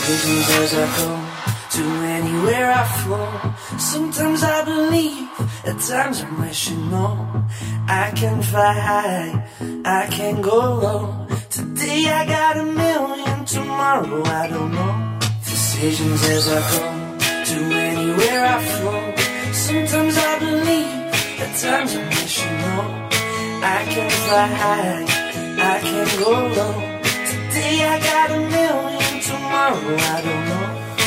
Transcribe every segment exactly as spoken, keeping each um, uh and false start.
Decisions as I go to anywhere I flow. Sometimes I believe, at times I wish you know. I can fly high, I can go low. Today I got a million, tomorrow I don't know. Decisions as I go to anywhere I flow. Sometimes I believe, at times I wish you know. I can fly high, I can go low. Today I got a million, tomorrow I don't know.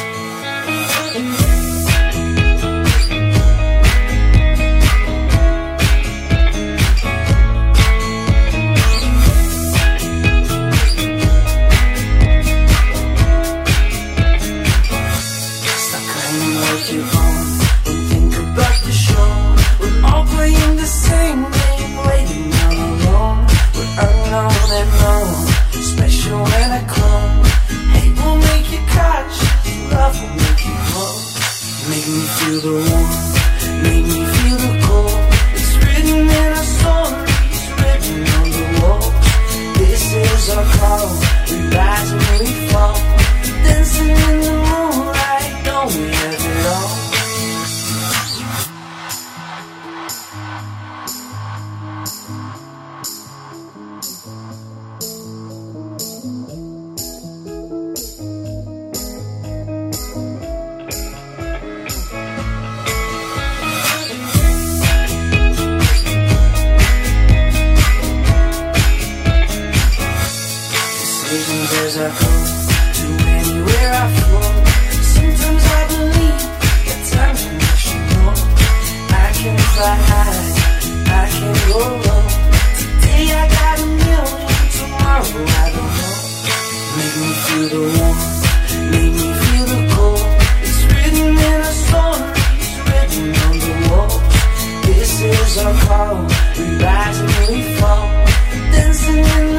Stop claiming what you own and think about the show. We're all playing the same game, waiting all alone. We're unknown and known, special and a clone. Hate will make you cautious, love will make you glow. Make me feel the warmth, make me feel the cold. It's written in our stories, written on the walls. This is our call, we rise and we fall. Dancing in the moonlight, don't we have it all? As I go to anywhere I flow. Sometimes I believe, at times I wish you know. I can fly high, I can go low. Today I got a million, tomorrow I don't know. Make me feel the warmth, make me feel the cold. It's written in our stories, written on the walls. This is our call, we rise and we fall. Dancing in